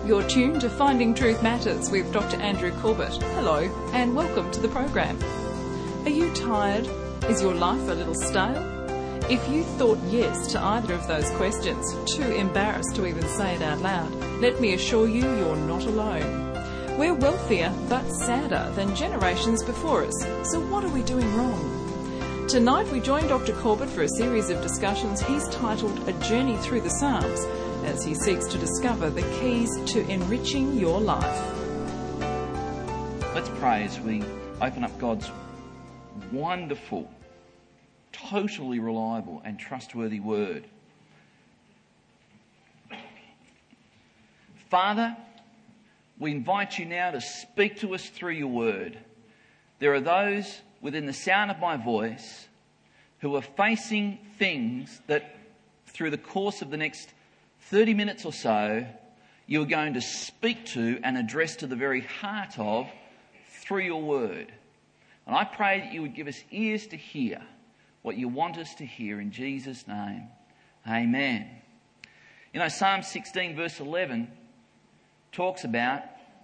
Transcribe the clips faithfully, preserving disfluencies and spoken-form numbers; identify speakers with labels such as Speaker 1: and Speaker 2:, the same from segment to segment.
Speaker 1: You're tuned to Finding Truth Matters with Doctor Andrew Corbett. Hello and welcome to the program. Are you tired? Is your life a little stale? If you thought yes to either of those questions, too embarrassed to even say it out loud, let me assure you you're not alone. We're wealthier but sadder than generations before us, so what are we doing wrong? Tonight we join Doctor Corbett for a series of discussions he's titled A Journey Through the Psalms, as he seeks to discover the keys to enriching your life.
Speaker 2: Let's pray as we open up God's wonderful, totally reliable and trustworthy word. Father, we invite you now to speak to us through your word. There are those within the sound of my voice who are facing things that through the course of the next thirty minutes or so, you are going to speak to and address to the very heart of through your word. And I pray that you would give us ears to hear what you want us to hear in Jesus' name. Amen. You know, Psalm sixteen verse eleven talks about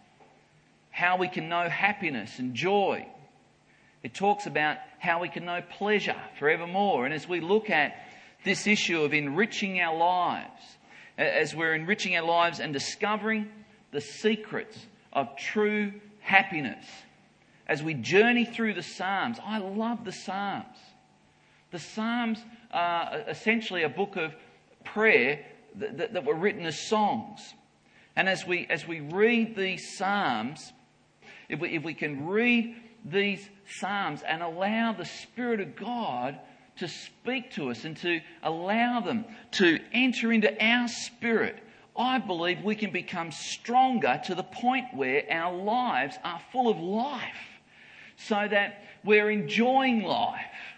Speaker 2: how we can know happiness and joy. It talks about how we can know pleasure forevermore. And as we look at this issue of enriching our lives, as we're enriching our lives and discovering the secrets of true happiness, as we journey through the Psalms, I love the Psalms. The Psalms are essentially a book of prayer that, that, that were written as songs. And as we as we read these Psalms, if we, if we can read these Psalms and allow the Spirit of God to speak to us and to allow them to enter into our spirit, I believe we can become stronger to the point where our lives are full of life, so that we're enjoying life.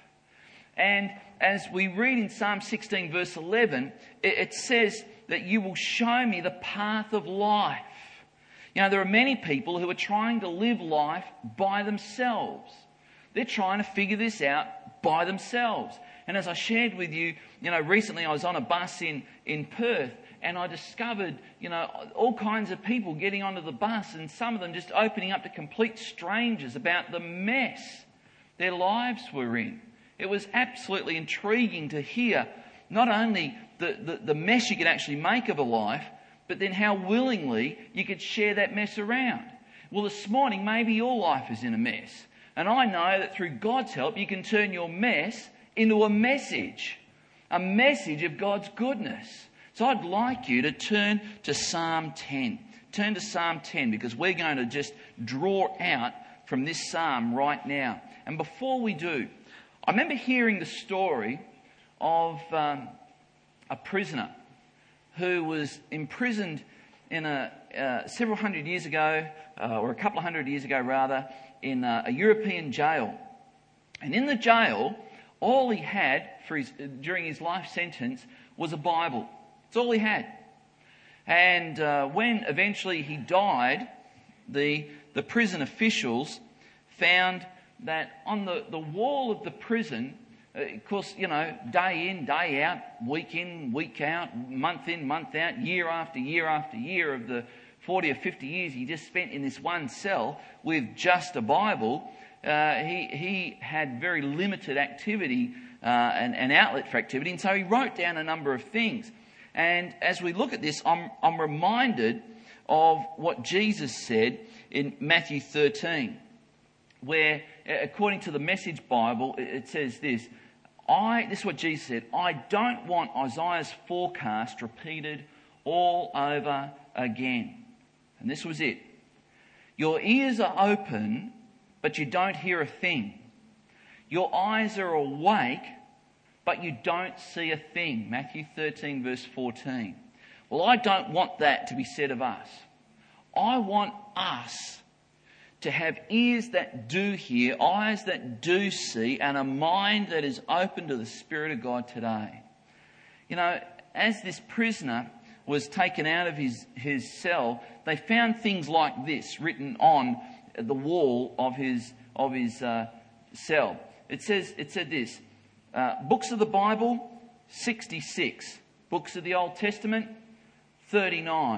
Speaker 2: And as we read in Psalm sixteen verse eleven, it, it says that you will show me the path of life. You know, there are many people who are trying to live life by themselves. They're trying to figure this out by themselves. And as I shared with you, you know, recently I was on a bus in, in Perth and I discovered, you know, all kinds of people getting onto the bus and some of them just opening up to complete strangers about the mess their lives were in. It was absolutely intriguing to hear not only the, the, the mess you could actually make of a life, but then how willingly you could share that mess around. Well, this morning, maybe your life is in a mess. And I know that through God's help, you can turn your mess into a message. A message of God's goodness. So I'd like you to turn to Psalm ten. Turn to Psalm ten because we're going to just draw out from this psalm right now. And before we do, I remember hearing the story of um, a prisoner who was imprisoned in a uh, several hundred years ago, uh, or a couple of hundred years ago rather, in a, a European jail. And in the jail, all he had for his, during his life sentence was a Bible. It's all he had. And uh, when eventually he died, the the prison officials found that on the, the wall of the prison, uh, of course, you know, day in, day out, week in, week out, month in, month out, year after year after year of the forty or fifty years he just spent in this one cell with just a Bible, uh, he, he had very limited activity uh, and, and outlet for activity, and so he wrote down a number of things. And as we look at this, I'm, I'm reminded of what Jesus said in Matthew thirteen, where, according to the Message Bible, it says this, I, this is what Jesus said, I don't want Isaiah's forecast repeated all over again. And this was it. Your ears are open, but you don't hear a thing. Your eyes are awake, but you don't see a thing. Matthew thirteen verse fourteen. Well, I don't want that to be said of us. I want us to have ears that do hear, eyes that do see, and a mind that is open to the Spirit of God today. You know, as this prisoner was taken out of his, his cell, they found things like this written on the wall of his of his uh, cell. It says it said this: uh, books of the Bible, sixty-six. Books of the Old Testament, thirty-nine.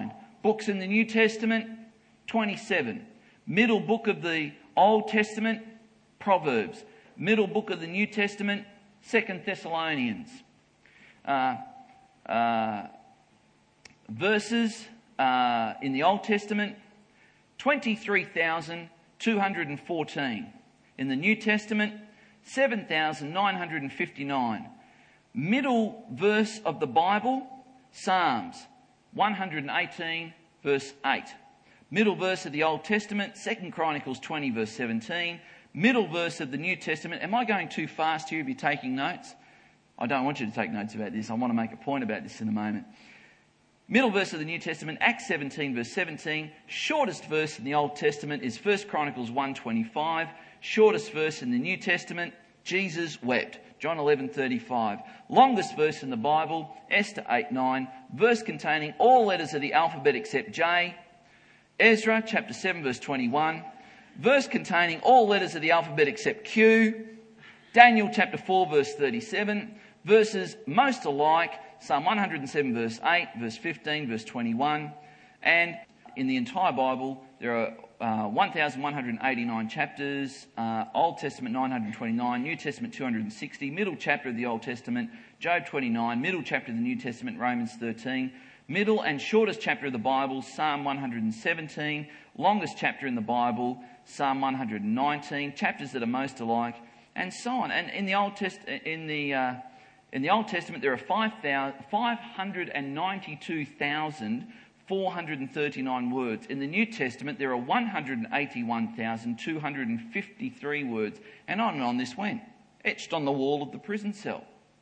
Speaker 2: books in the New Testament, twenty-seven. Middle book of the Old Testament, Proverbs. Middle book of the New Testament, Second Thessalonians. Uh, uh, verses uh, in the Old Testament, twenty-three thousand two hundred fourteen. In the New Testament, seven thousand nine hundred fifty-nine. Middle verse of the Bible, Psalms one hundred eighteen, verse eight. Middle verse of the Old Testament, Second Chronicles twenty, verse seventeen. Middle verse of the New Testament. Am I going too fast here if you're taking notes? I don't want you to take notes about this. I want to make a point about this in a moment. Middle verse of the New Testament, Acts seventeen, verse seventeen. Shortest verse in the Old Testament is First Chronicles one twenty-five. Shortest verse in the New Testament, Jesus wept, John eleven thirty-five. Longest verse in the Bible, Esther eight nine. Verse containing all letters of the alphabet except J. Ezra chapter seven, verse twenty-one. Verse containing all letters of the alphabet except Q. Daniel chapter four, verse thirty-seven. Verses most alike, Psalm one hundred seven, verse eight, verse fifteen, verse twenty-one. And in the entire Bible, there are uh, one thousand one hundred eighty-nine chapters, uh, Old Testament nine hundred twenty-nine, New Testament two hundred sixty, middle chapter of the Old Testament, Job twenty-nine, middle chapter of the New Testament, Romans thirteen, middle and shortest chapter of the Bible, Psalm one hundred seventeen, longest chapter in the Bible, Psalm one hundred nineteen, chapters that are most alike, and so on. And in the Old Test, in the uh, in the Old Testament, there are five hundred ninety-two thousand four hundred thirty-nine words. In the New Testament, there are one hundred eighty-one thousand two hundred fifty-three words. And on and on this went, etched on the wall of the prison cell.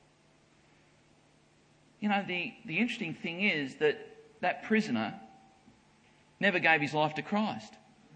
Speaker 2: You know, the, the interesting thing is that that prisoner never gave his life to Christ.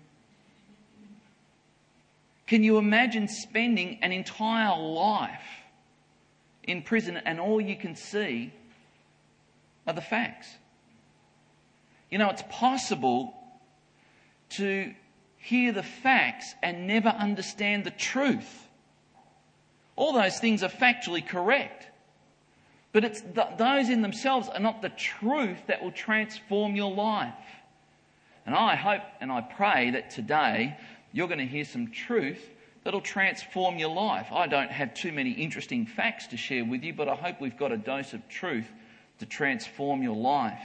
Speaker 2: Can you imagine spending an entire life in prison and all you can see are the facts? You know, it's possible to hear the facts and never understand the truth. All those things are factually correct. But it's th- those in themselves are not the truth that will transform your life. And I hope and I pray that today you're going to hear some truth that'll transform your life. I don't have too many interesting facts to share with you, but I hope we've got a dose of truth to transform your life.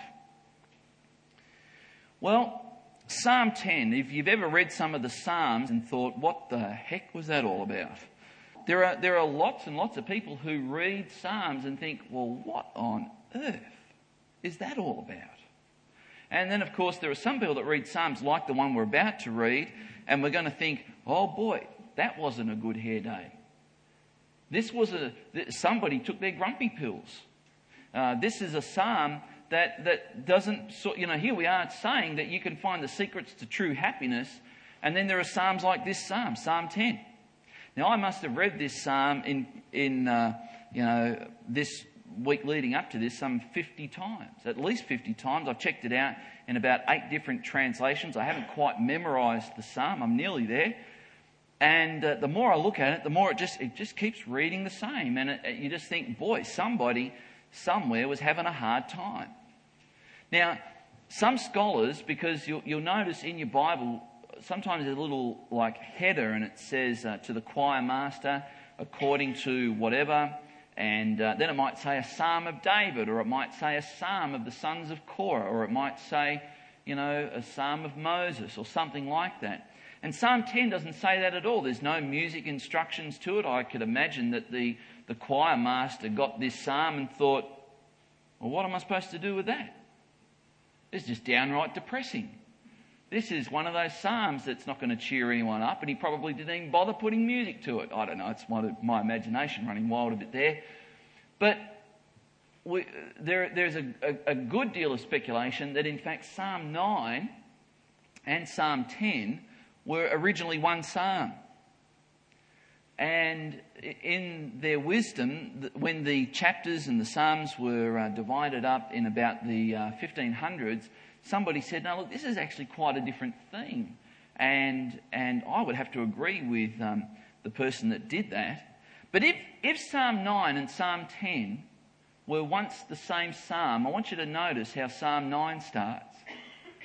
Speaker 2: Well, Psalm ten, if you've ever read some of the Psalms and thought, what the heck was that all about? There are, there are lots and lots of people who read Psalms and think, well, what on earth is that all about? And then, of course, there are some people that read Psalms like the one we're about to read, and we're going to think, oh boy, that wasn't a good hair day. This was a, somebody took their grumpy pills. Uh, this is a psalm that, that doesn't, you know, here we are saying that you can find the secrets to true happiness, and then there are psalms like this psalm, Psalm ten. Now, I must have read this psalm in, in uh, you know, this week leading up to this some fifty times, at least fifty times. I've checked it out in about eight different translations. I haven't quite memorised the psalm. I'm nearly there. And uh, the more I look at it, the more it just it just keeps reading the same. And it, it, you just think, boy, somebody somewhere was having a hard time. Now, some scholars, because you'll, you'll notice in your Bible, sometimes there's a little like header and it says uh, to the choir master, according to whatever. And uh, then it might say a psalm of David, or it might say a psalm of the sons of Korah, or it might say, you know, a psalm of Moses or something like that. And Psalm ten doesn't say that at all. There's no music instructions to it. I could imagine that the, the choir master got this psalm and thought, well, what am I supposed to do with that? It's just downright depressing. This is one of those psalms that's not going to cheer anyone up, and he probably didn't even bother putting music to it. I don't know, it's my, my imagination running wild a bit there. But we, there, there's a, a, a good deal of speculation that in fact Psalm nine and Psalm ten were originally one psalm. And in their wisdom, when the chapters and the psalms were uh, divided up in about the uh, fifteen hundreds, somebody said, no, look, this is actually quite a different thing. And and I would have to agree with um, the person that did that. But if, if Psalm nine and Psalm ten were once the same psalm, I want you to notice how Psalm nine starts.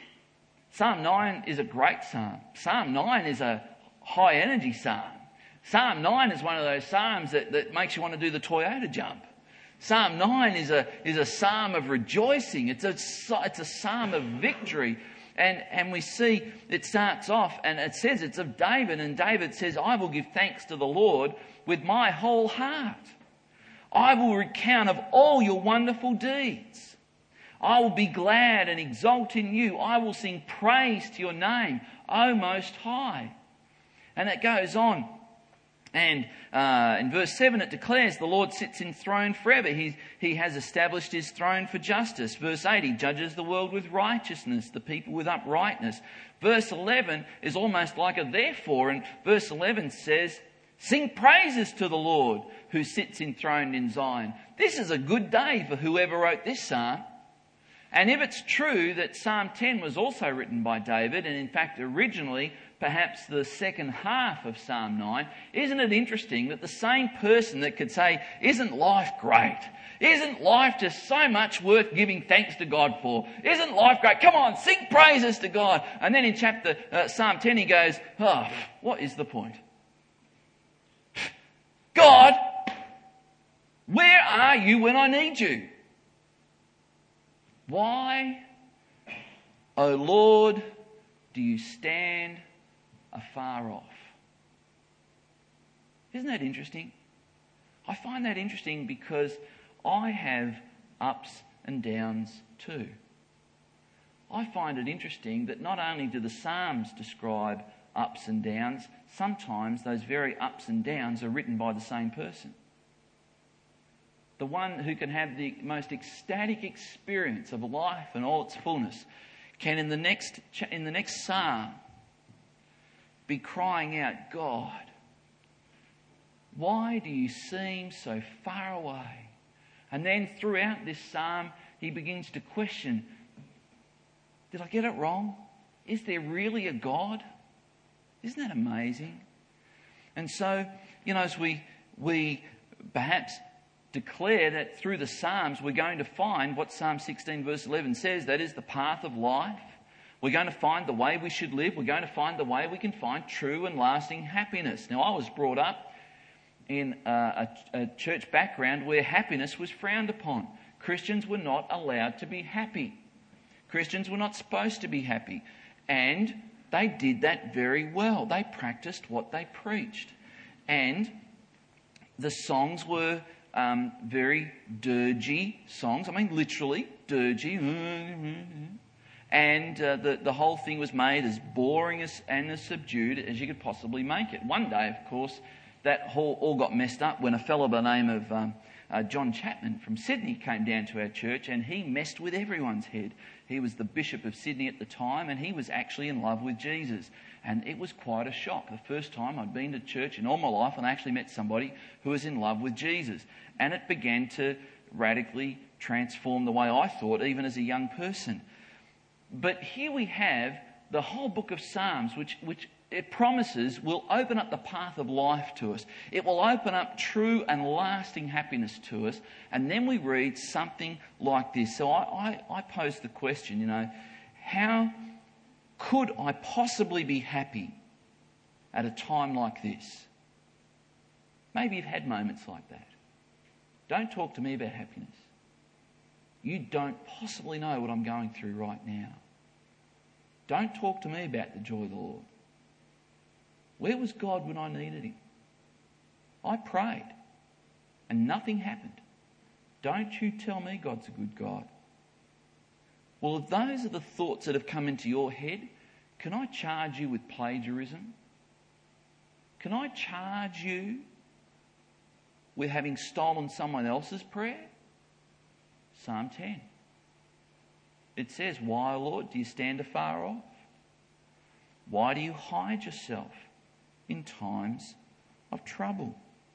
Speaker 2: Psalm nine is a great psalm. Psalm nine is a high energy psalm. Psalm nine is one of those psalms that, that makes you want to do the Toyota jump. Psalm nine is a, is a psalm of rejoicing. It's a, it's a psalm of victory. And, and we see it starts off and it says it's of David. And David says, I will give thanks to the Lord with my whole heart. I will recount of all your wonderful deeds. I will be glad and exult in you. I will sing praise to your name, O Most High. And it goes on. And uh, in verse seven it declares the Lord sits enthroned forever. He, he has established his throne for justice. Verse eight, he judges the world with righteousness, the people with uprightness. Verse eleven is almost like a therefore. And verse eleven says, sing praises to the Lord who sits enthroned in Zion. This is a good day for whoever wrote this psalm. And if it's true that Psalm ten was also written by David, and in fact originally perhaps the second half of Psalm nine, isn't it interesting that the same person that could say, isn't life great? Isn't life just so much worth giving thanks to God for? Isn't life great? Come on, sing praises to God. And then in chapter uh, Psalm ten he goes, oh, what is the point? God, where are you when I need you? Why, O Lord, do you stand afar off? Isn't that interesting? I find that interesting because I have ups and downs too. I find it interesting that not only do the Psalms describe ups and downs, sometimes those very ups and downs are written by the same person. The one who can have the most ecstatic experience of life and all its fullness can in the next in the next psalm be crying out, God, why do you seem so far away? And then throughout this psalm he begins to question, did I get it wrong? Is there really a God? Isn't that amazing? And so, you know, as we we perhaps declare that through the Psalms we're going to find what Psalm sixteen verse eleven says, that is the path of life. We're going to find the way we should live. We're going to find the way we can find true and lasting happiness. Now, I was brought up in a, a, a church background where happiness was frowned upon. Christians were not allowed to be happy. Christians were not supposed to be happy. And they did that very well. They practiced what they preached. And the songs were um, very dirgy songs. I mean, literally, dirgy. And uh, the, the whole thing was made as boring as, and as subdued as you could possibly make it. One day, of course, that all, all got messed up when a fellow by the name of um, uh, John Chapman from Sydney came down to our church, and he messed with everyone's head. He was the Bishop of Sydney at the time, and he was actually in love with Jesus. And it was quite a shock. The first time I'd been to church in all my life and I actually met somebody who was in love with Jesus. And it began to radically transform the way I thought, even as a young person. But here we have the whole book of Psalms, which, which it promises will open up the path of life to us. It will open up true and lasting happiness to us. And then we read something like this. So I, I, I pose the question, you know, how could I possibly be happy at a time like this? Maybe you've had moments like that. Don't talk to me about happiness. You don't possibly know what I'm going through right now. Don't talk to me about the joy of the Lord. Where was God when I needed him? I prayed and nothing happened. Don't you tell me God's a good God. Well, if those are the thoughts that have come into your head, can I charge you with plagiarism? Can I charge you with having stolen someone else's prayer? Psalm ten. It says, why, O Lord, do you stand afar off? Why do you hide yourself in times of trouble?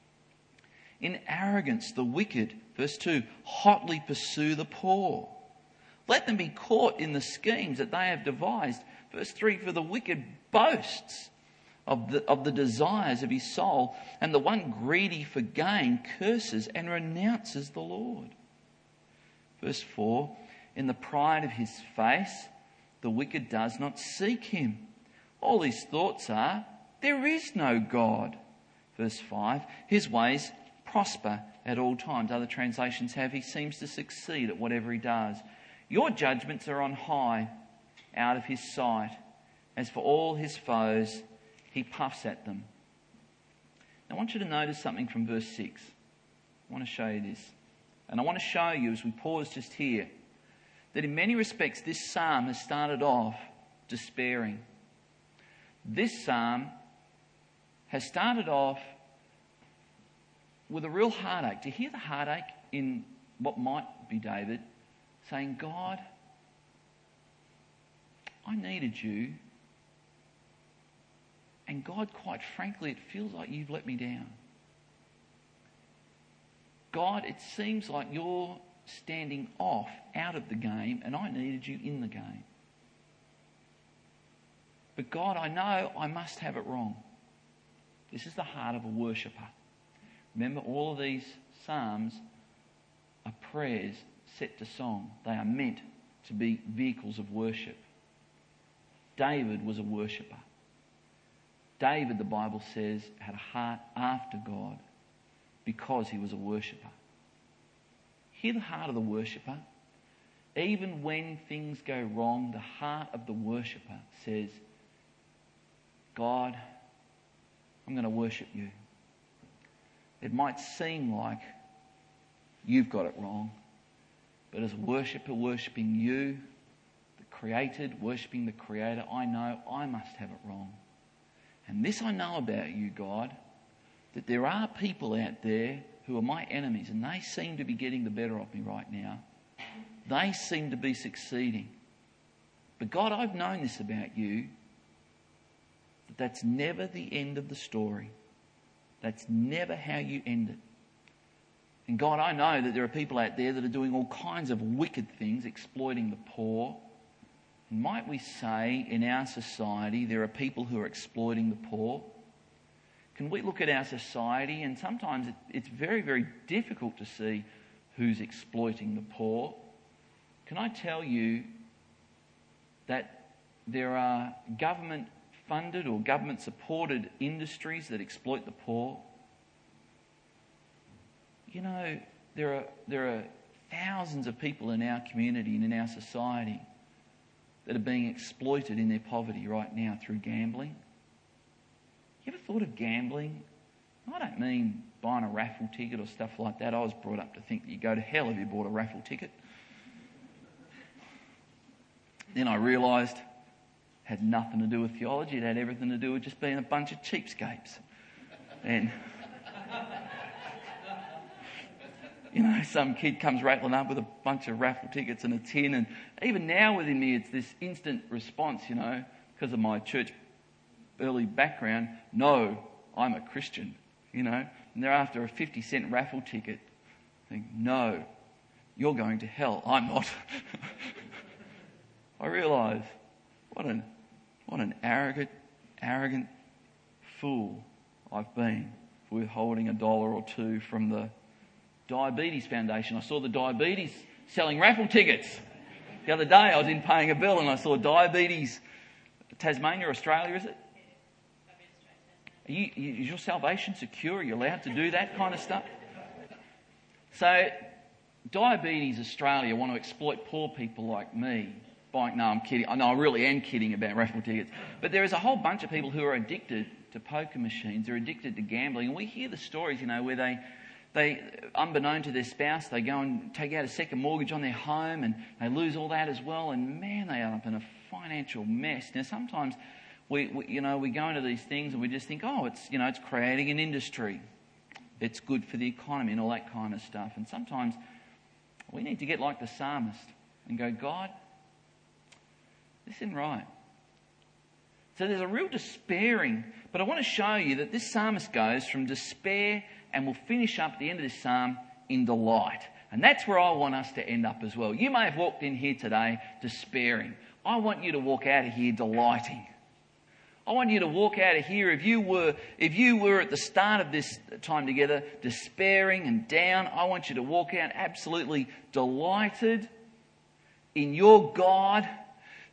Speaker 2: In arrogance, the wicked, verse two, hotly pursue the poor. Let them be caught in the schemes that they have devised. Verse three, for the wicked boasts of the, of the desires of his soul, and the one greedy for gain curses and renounces the Lord. Verse four, in the pride of his face, the wicked does not seek him. All his thoughts are, there is no God. Verse five, his ways prosper at all times. Other translations have, he seems to succeed at whatever he does. Your judgments are on high, out of his sight. As for all his foes, he puffs at them. Now, I want you to notice something from verse six. I want to show you this. And I want to show you, as we pause just here, that in many respects this psalm has started off despairing. This psalm has started off with a real heartache. Do you hear the heartache in what might be David saying, God, I needed you. And God, quite frankly, it feels like you've let me down. God, it seems like you're standing off out of the game and I needed you in the game. But God, I know I must have it wrong. This is the heart of a worshipper. Remember, all of these psalms are prayers set to song. They are meant to be vehicles of worship. David was a worshipper. David, the Bible says, had a heart after God because he was a worshipper. Hear the heart of the worshipper. Even when things go wrong, the heart of the worshipper says, God, I'm going to worship you. It might seem like you've got it wrong, but as a worshipper worshipping you, the created, worshipping the Creator, I know I must have it wrong. And this I know about you, God, that there are people out there who are my enemies and they seem to be getting the better of me right now. They seem to be succeeding. But God, I've known this about you, that that's never the end of the story. That's never how you end it. And God, I know that there are people out there that are doing all kinds of wicked things, exploiting the poor. And might we say in our society there are people who are exploiting the poor? Can we look at our society and sometimes it, it's very, very difficult to see who's exploiting the poor. Can I tell you that there are government-funded or government-supported industries that exploit the poor? You know, there are there are thousands of people in our community and in our society that are being exploited in their poverty right now through gambling. You ever thought of gambling? I don't mean buying a raffle ticket or stuff like that. I was brought up to think that you go to hell if you bought a raffle ticket. Then I realised it had nothing to do with theology. It had everything to do with just being a bunch of cheapskates. And, you know, some kid comes rattling up with a bunch of raffle tickets and a tin. And even now within me, it's this instant response, you know, because of my church early background. No, I'm a Christian, you know. And they're after a fifty cent raffle ticket. I think, no, you're going to hell. I'm not. I realise what an what an arrogant, arrogant fool I've been for withholding a dollar or two from the Diabetes Foundation. I saw the Diabetes selling raffle tickets. The other day I was in paying a bill and I saw Diabetes, Tasmania, Australia, is it? Are you, is your salvation secure? Are you allowed to do that kind of stuff? So, Diabetes Australia want to exploit poor people like me. Buying, no, I'm kidding. No, I really am kidding about raffle tickets. But there is a whole bunch of people who are addicted to poker machines. They're addicted to gambling. And we hear the stories, you know, where they, they, unbeknown to their spouse, they go and take out a second mortgage on their home and they lose all that as well. And man, they end up in a financial mess. Now, sometimes we, we, you know, we go into these things and we just think, oh, it's, you know, it's creating an industry. It's good for the economy and all that kind of stuff. And sometimes we need to get like the psalmist and go, God, this isn't right. So there's a real despairing, but I want to show you that this psalmist goes from despair and will finish up at the end of this psalm in delight. And that's where I want us to end up as well. You may have walked in here today despairing. I want you to walk out of here delighting. I want you to walk out of here, if you were, if you were at the start of this time together despairing and down, I want you to walk out absolutely delighted in your God,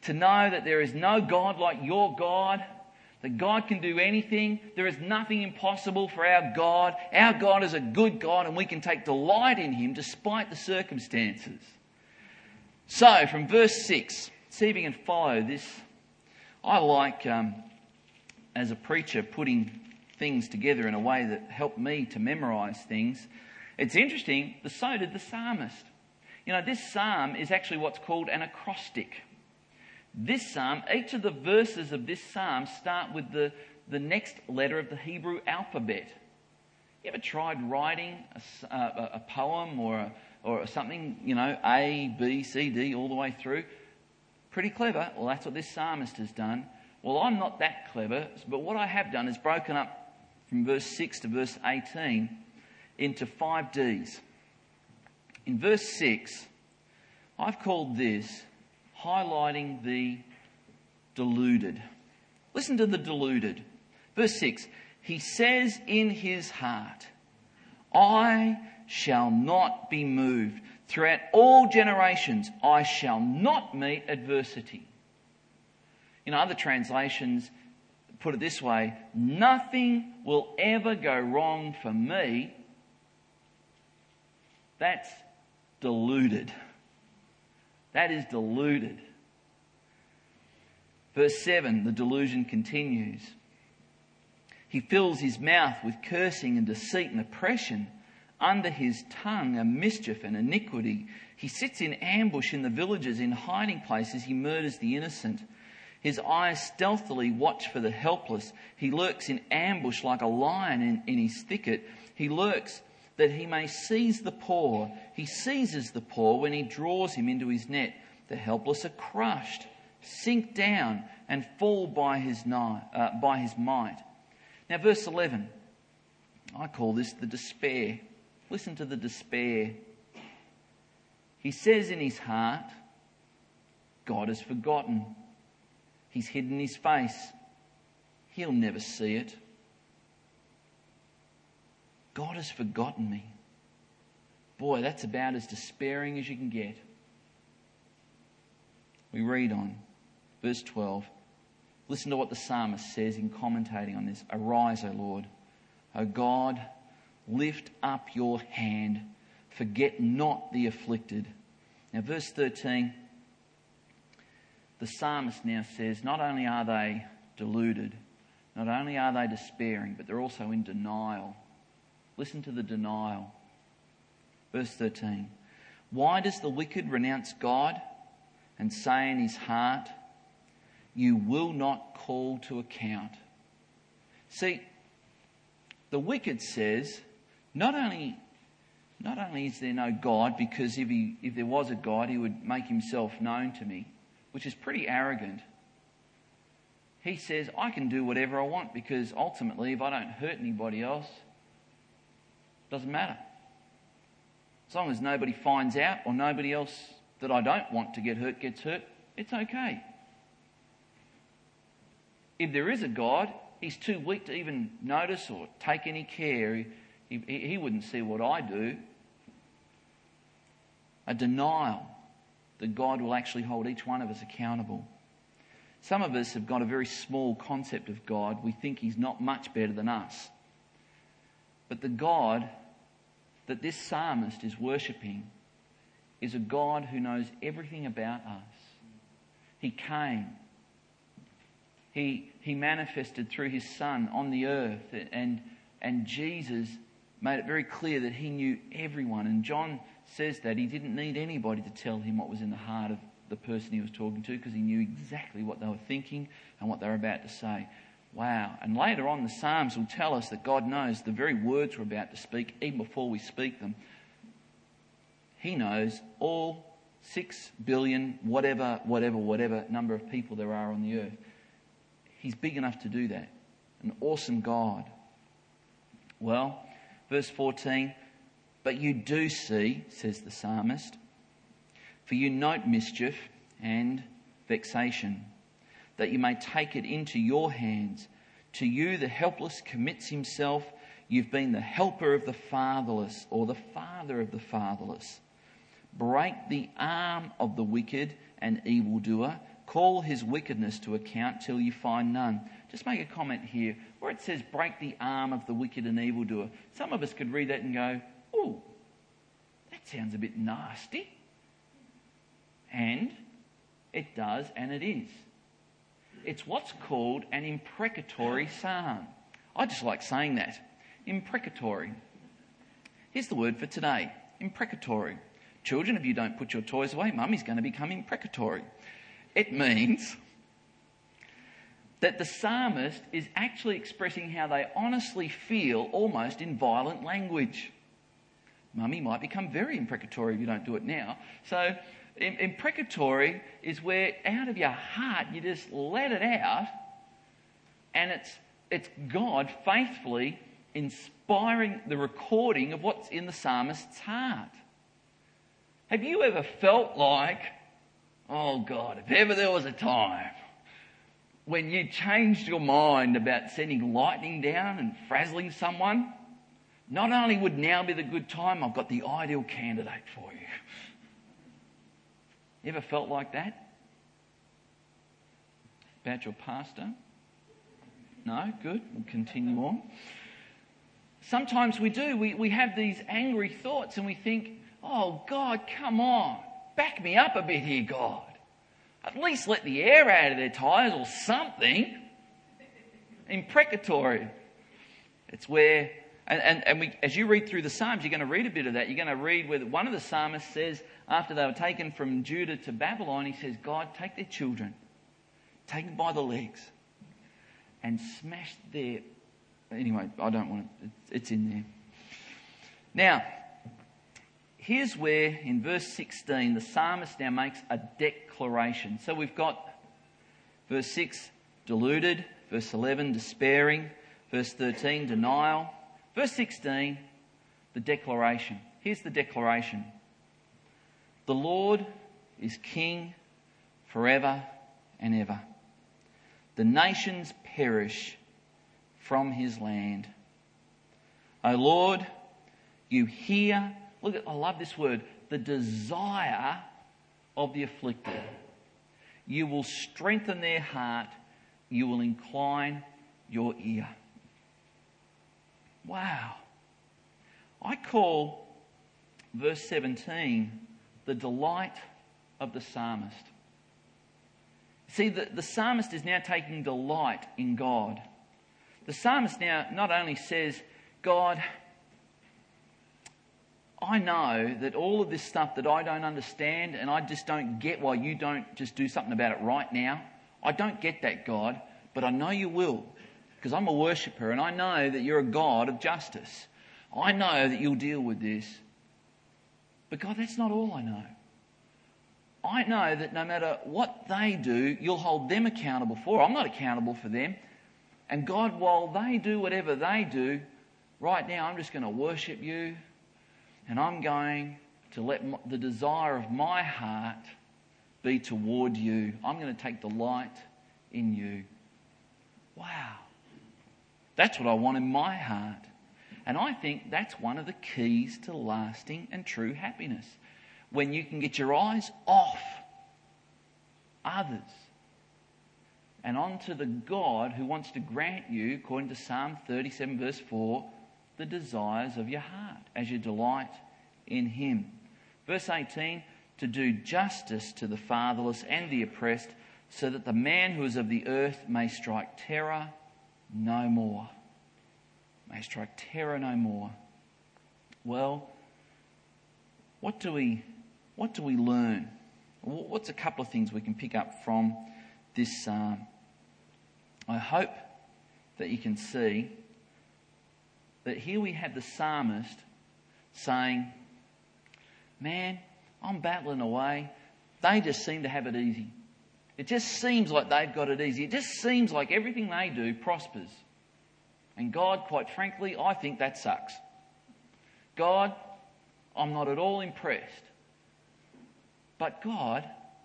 Speaker 2: to know that there is no God like your God, that God can do anything. There is nothing impossible for our God. Our God is a good God, and we can take delight in him despite the circumstances. So, from verse six, see if you can follow this. I like, um, as a preacher, putting things together in a way that helped me to memorise things. It's interesting, so did the psalmist. You know, this psalm is actually what's called an acrostic. This psalm, each of the verses of this psalm start with the, the next letter of the Hebrew alphabet. You ever tried writing a, a, a poem or a, or something, you know, A, B, C, D, all the way through? Pretty clever. Well, that's what this psalmist has done. Well, I'm not that clever, but what I have done is broken up from verse six to verse eighteen into five Ds. In verse six, I've called this highlighting the deluded. Listen to the deluded. Verse six, he says in his heart, I shall not be moved. Throughout all generations, I shall not meet adversity. In other translations, put it this way, nothing will ever go wrong for me. That's deluded. That is deluded. Verse seven, the delusion continues. He fills his mouth with cursing and deceit and oppression. Under his tongue are mischief and iniquity. He sits in ambush in the villages. In hiding places he murders the innocent. His eyes stealthily watch for the helpless. He lurks in ambush like a lion in, in his thicket. He lurks that he may seize the poor. He seizes the poor when he draws him into his net. The helpless are crushed, sink down and fall by his, ni- uh, by his might. Now verse eleven, I call this the despair. Listen to the despair. He says in his heart, God has forgotten. He's hidden his face. He'll never see it. God has forgotten me. Boy, that's about as despairing as you can get. We read on. Verse twelve. Listen to what the psalmist says in commentating on this. Arise, O Lord. O God, lift up your hand. Forget not the afflicted. Now verse thirteen. The psalmist now says, not only are they deluded, not only are they despairing, but they're also in denial. Listen to the denial. Verse thirteen. Why does the wicked renounce God and say in his heart, you will not call to account? See, the wicked says, not only, not only is there no God, because if he, if there was a God, he would make himself known to me, which is pretty arrogant. He says, I can do whatever I want because ultimately if I don't hurt anybody else, it doesn't matter. As long as nobody finds out or nobody else that I don't want to get hurt gets hurt, it's okay. If there is a God, he's too weak to even notice or take any care. He, he, he wouldn't see what I do. A denial that God will actually hold each one of us accountable. Some of us have got a very small concept of God. We think he's not much better than us. But the God that this psalmist is worshipping is a God who knows everything about us. He came. He, he manifested through his Son on the earth, and, and Jesus made it very clear that he knew everyone. And John says that he didn't need anybody to tell him what was in the heart of the person he was talking to, because he knew exactly what they were thinking and what they were about to say. Wow. And later on the Psalms will tell us that God knows the very words we're about to speak even before we speak them. He knows all six billion, whatever, whatever, whatever number of people there are on the earth. He's big enough to do that. An awesome God. Well, verse fourteen, but you do see, says the psalmist, for you note mischief and vexation, that you may take it into your hands. To you the helpless commits himself. You've been the helper of the fatherless, or the father of the fatherless. Break the arm of the wicked and evildoer. Call his wickedness to account till you find none. Just make a comment here where it says break the arm of the wicked and evildoer. Some of us could read that and go, oh, that sounds a bit nasty. And it does, and it is. It's what's called an imprecatory psalm. I just like saying that. Imprecatory. Here's the word for today. Imprecatory. Children, if you don't put your toys away, mummy's going to become imprecatory. It means that the psalmist is actually expressing how they honestly feel almost in violent language. Mummy might become very imprecatory if you don't do it now. So imprecatory is where out of your heart you just let it out, and it's it's God faithfully inspiring the recording of what's in the psalmist's heart. Have you ever felt like, oh God, if ever there was a time when you changed your mind about sending lightning down and frazzling someone, not only would now be the good time, I've got the ideal candidate for you. You ever felt like that? About your pastor? No? Good. We'll continue on. Sometimes we do. We, we have these angry thoughts and we think, oh, God, come on. Back me up a bit here, God. At least let the air out of their tyres or something. Imprecatory. It's where, and, and, and we, as you read through the Psalms, you're going to read a bit of that. You're going to read where one of the psalmists says, after they were taken from Judah to Babylon, he says, God, take their children, take them by the legs, and smash their... Anyway, I don't want to... It's in there. Now, here's where, in verse sixteen, the psalmist now makes a declaration. So we've got verse six, deluded. Verse eleven, despairing. Verse thirteen, denial. Verse sixteen, the declaration. Here's the declaration. The Lord is King forever and ever. The nations perish from his land. O Lord, you hear, look at, I love this word, the desire of the afflicted. You will strengthen their heart. You will incline your ear. Wow. I call verse seventeen the delight of the psalmist. See, the, the psalmist is now taking delight in God. The psalmist now not only says, God, I know that all of this stuff that I don't understand and I just don't get why you don't just do something about it right now. I don't get that, God, but I know you will, because I'm a worshipper and I know that you're a God of justice. I know that you'll deal with this. But God, that's not all I know. I know that no matter what they do, you'll hold them accountable for. I'm not accountable for them. And God, while they do whatever they do, right now I'm just going to worship you, and I'm going to let my, the desire of my heart be toward you. I'm going to take delight in you. Wow. That's what I want in my heart. And I think that's one of the keys to lasting and true happiness. When you can get your eyes off others and onto the God who wants to grant you, according to Psalm thirty-seven verse four, the desires of your heart as you delight in him. Verse eighteen, to do justice to the fatherless and the oppressed, so that the man who is of the earth may strike terror no more. May strike terror no more. Well, what do we what do we learn? What's a couple of things we can pick up from this psalm? I hope that you can see that here we have the psalmist saying, man, I'm battling away. They just seem to have it easy. It just seems like they've got it easy. It just seems like everything they do prospers. And God, quite frankly, I think that sucks. God, I'm not at all impressed. But God,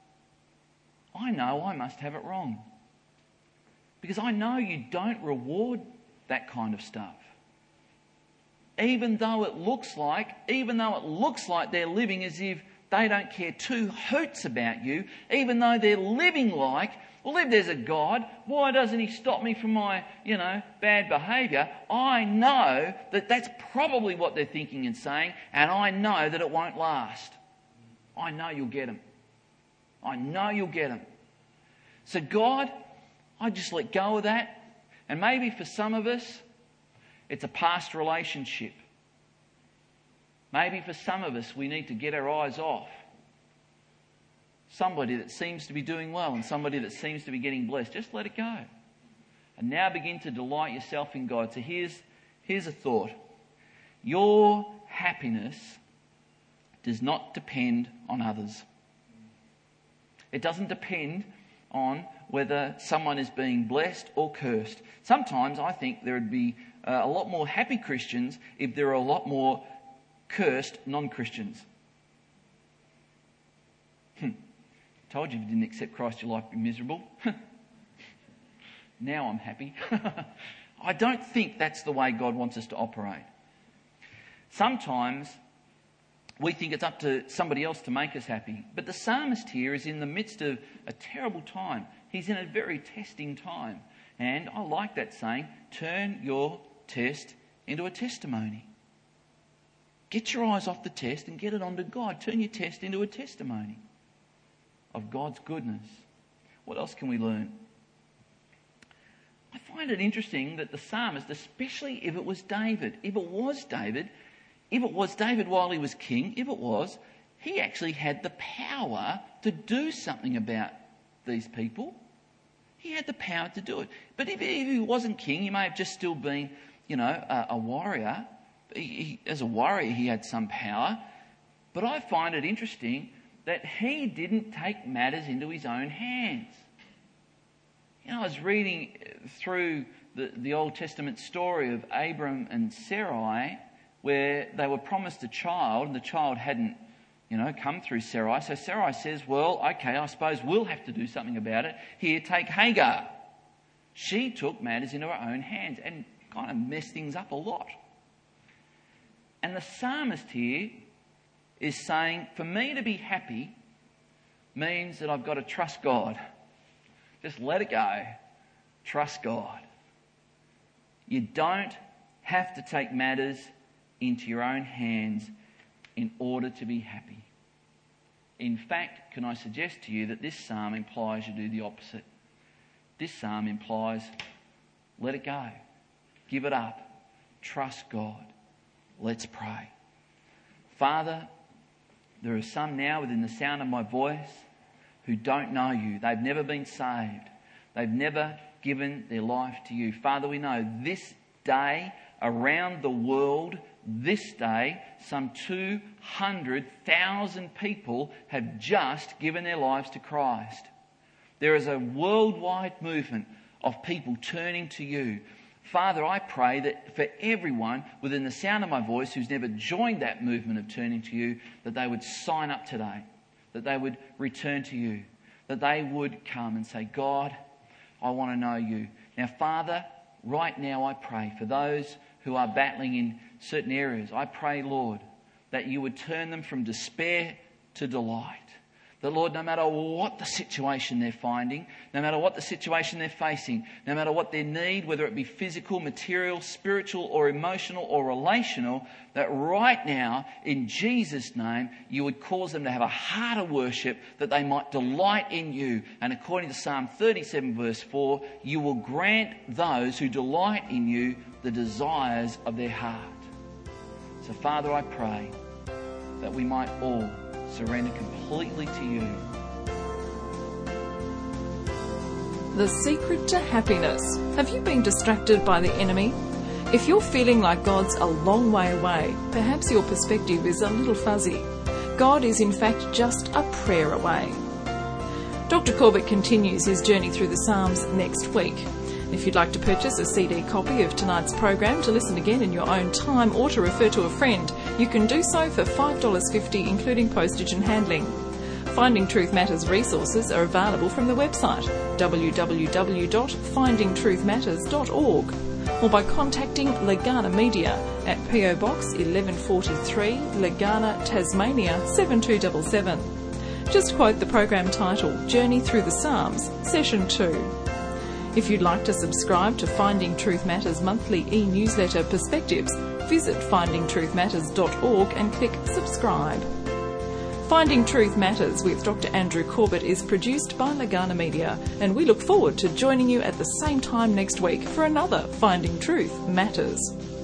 Speaker 2: I know I must have it wrong. Because I know you don't reward that kind of stuff. Even though it looks like, even though it looks like they're living as if they don't care two hoots about you, even though they're living like, well, if there's a God, why doesn't he stop me from my, you know, bad behaviour? I know that that's probably what they're thinking and saying, and I know that it won't last. I know you'll get them. I know you'll get them. So God, I just let go of that. And maybe for some of us, it's a past relationship. Maybe for some of us, we need to get our eyes off somebody that seems to be doing well and somebody that seems to be getting blessed. Just let it go. And now begin to delight yourself in God. So here's, here's a thought. Your happiness does not depend on others. It doesn't depend on whether someone is being blessed or cursed. Sometimes I think there would be uh, a lot more happy Christians if there are a lot more cursed non-Christians. Hmm. Told you if you didn't accept Christ, your life would be miserable. Now I'm happy. I don't think that's the way God wants us to operate. Sometimes we think it's up to somebody else to make us happy. But the psalmist here is in the midst of a terrible time. He's in a very testing time. And I like that saying, turn your test into a testimony. Get your eyes off the test and get it onto God. Turn your test into a testimony of God's goodness. What else can we learn? I find it interesting that the psalmist, especially if it was David, if it was David, if it was David while he was king, if it was, he actually had the power to do something about these people. He had the power to do it. But if, if he wasn't king, he may have just still been, you know, a, a warrior. He, he, as a warrior, he had some power. But I find it interesting that he didn't take matters into his own hands. You know, I was reading through the, the Old Testament story of Abram and Sarai, where they were promised a child, and the child hadn't, you know, come through Sarai. So Sarai says, well, okay, I suppose we'll have to do something about it. Here, take Hagar. She took matters into her own hands and kind of messed things up a lot. And the psalmist here is saying, for me to be happy means that I've got to trust God. Just let it go. Trust God. You don't have to take matters into your own hands in order to be happy. In fact, can I suggest to you that this psalm implies you do the opposite. This psalm implies, let it go. Give it up. Trust God. Let's pray. Father, there are some now within the sound of my voice who don't know you. They've never been saved. They've never given their life to you. Father, we know this day around the world, this day, some two hundred thousand people have just given their lives to Christ. There is a worldwide movement of people turning to you. Father, I pray that for everyone within the sound of my voice who's never joined that movement of turning to you, that they would sign up today, that they would return to you, that they would come and say, God, I want to know you. Now, Father, right now I pray for those who are battling in certain areas. I pray, Lord, that you would turn them from despair to delight. That, Lord, no matter what the situation they're finding, no matter what the situation they're facing, no matter what their need, whether it be physical, material, spiritual or emotional or relational, that right now, in Jesus' name, you would cause them to have a heart of worship, that they might delight in you. And according to Psalm thirty-seven verse four, you will grant those who delight in you the desires of their heart. So, Father, I pray that we might all surrender completely to you.
Speaker 1: The secret to happiness. Have you been distracted by the enemy? If you're feeling like God's a long way away, perhaps your perspective is a little fuzzy. God is in fact just a prayer away. Doctor Corbett continues his journey through the Psalms next week. If you'd like to purchase a C D copy of tonight's program to listen again in your own time or to refer to a friend, you can do so for five dollars fifty, including postage and handling. Finding Truth Matters resources are available from the website w w w dot finding truth matters dot org. or by contacting Legana Media at P O Box eleven forty-three, Legana, Tasmania seven two seven seven. Just quote the program title, Journey Through the Psalms, Session two. If you'd like to subscribe to Finding Truth Matters monthly e-newsletter Perspectives, visit finding truth matters dot org and click subscribe. Finding Truth Matters with Doctor Andrew Corbett is produced by Legana Media, and we look forward to joining you at the same time next week for another Finding Truth Matters.